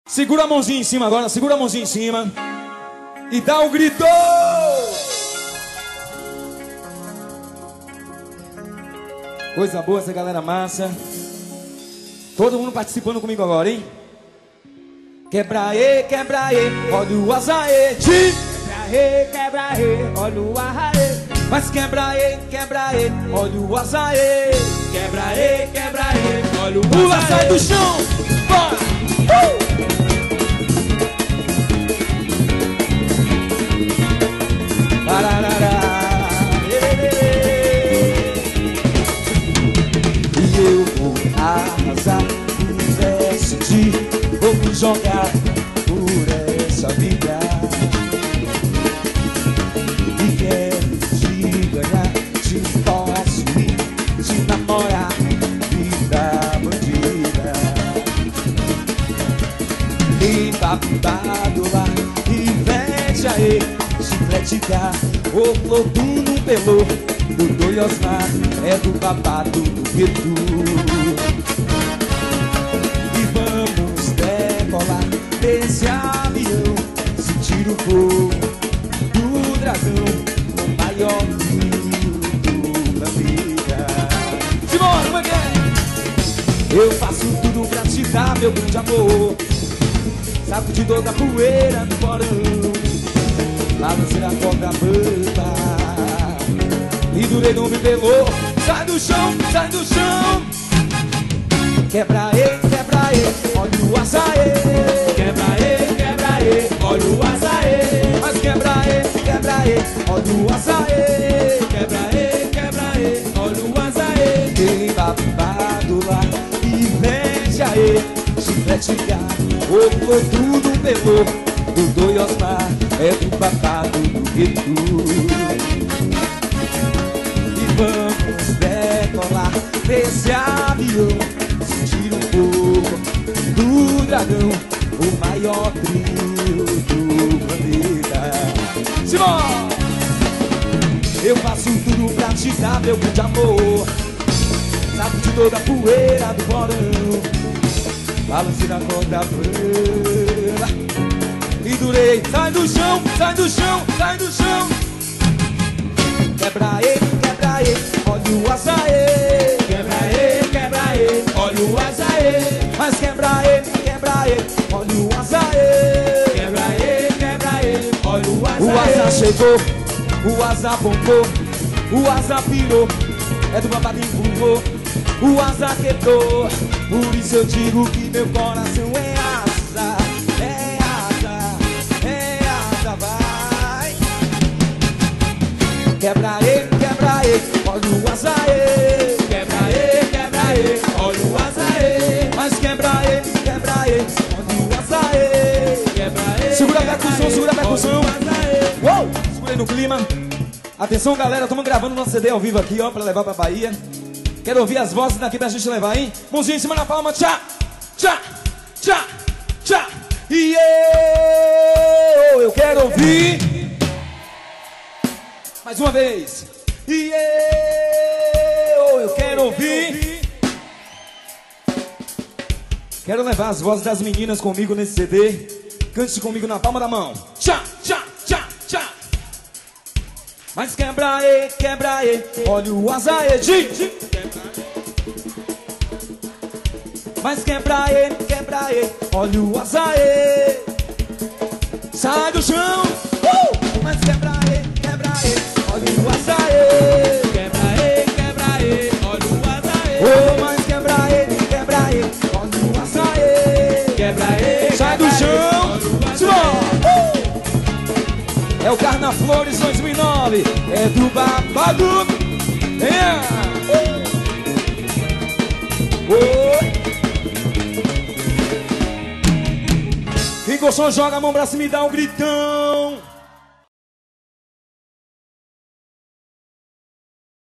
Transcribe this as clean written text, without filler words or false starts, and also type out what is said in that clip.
Segura a mãozinha em cima agora, segura a mãozinha em cima. E dá um grito. Coisa boa essa galera massa. Todo mundo participando comigo agora, hein? Quebra aí, olha o azaê. Quebra aí, olha o arraê. Mas quebra aí, olha o azaê. Quebra aí, olha o Pula, sai do chão, bora! Pararará. E eu vou arrasar, decidir, vou me jogar por essa vida. E quero te ganhar, te possuir, te namorar, vida bandida. E babado lá, inverte aí, chicletica, o flotuno pelô, do Doiosmar, é do babado do gueto. E vamos decolar desse avião, sentir o fogo do dragão, o maior rio do planeta. Simone, como é que é? Eu faço tudo pra te dar meu grande amor, sacudir toda a poeira do porão, balanceira a corda bamba, e durei no bibelô. Sai do chão, sai do chão. Quebra aí, olha o açaê. Quebra aí, olha o azaê. Mas quebra aí, olha o açaê. Quebra aí, olha o azaê. Tem babado lá e vende aí, chicletica, o flotuno pelô, do Doiosmar, é do babado do gueto. E vamos decolar desse avião, sentir o fogo do dragão, o maior trio do planeta. Simão! Eu faço tudo pra te dar meu grande amor, sacudir toda a poeira do porão, balance na corda bamba, e durei. Sai do chão, sai do chão, sai do chão. Quebra aí, olha o açaê. Quebra aí, olha o azaê. Mas quebra aí, olha o açaê. Quebra aí, olha o azaê. O asa chegou, o asa bombou, o asa pirou, é do babadinho voou, o asa quebrou. Por isso eu digo que meu coração é asa, é asa, é asa, vai. Quebra aí, olha o azaê. Quebra aí, olha o azaê. Mas quebra aí, olha o azaê. Quebra aí, Segura a percussão, segura a percussão. Uou! Segura aí no clima. Atenção, galera, estamos gravando nosso CD ao vivo aqui, ó, pra levar pra Bahia. Quero ouvir as vozes daqui pra gente levar, hein? Mãozinha em cima na palma, tchá, tchá, tchá, tchá. E eu quero ouvir mais uma vez. E eu quero ouvir. Quero levar as vozes das meninas comigo nesse CD. Cante comigo na palma da mão. Tchá, tchá, tchá, tchá. Mas quebra aí, olha o azaê. Mas quebra aí, olha o azaê. Sai do chão. Mas quebra aí, olha o azaê. Quebra aí, olha o azaê. Oh, mas quebra aí, olha o azaê. Quebra aí, sai do chão. É o Carnaflores 2009, é do babado. Quem gostou, joga a mão pra cima e dá um gritão.